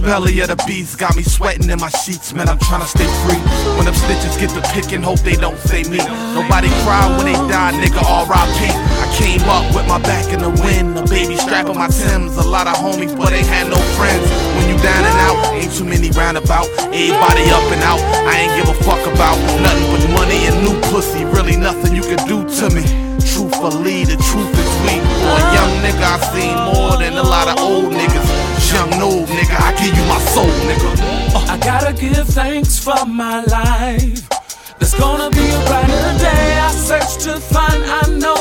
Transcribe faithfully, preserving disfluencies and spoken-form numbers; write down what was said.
belly of the beast got me sweating in my sheets, man, I'm tryna stay free. When them snitches get the pickin', hope they don't say me. Nobody cry when they die, nigga, R I P I came up with my back in the wind, a baby strap on my Timbs. A lot of homies, but they had no friends. When you down and out, ain't too many roundabout. Everybody up and out, I ain't give a fuck about nothing but money and new pussy. Really nothing you can do to me. Truthfully, the truth is sweet. For a young nigga, I seen more than a lot of old niggas. Young and old nigga, I give you my soul, nigga. uh. I gotta give thanks for my life. There's gonna be a brighter day. I search to find, I know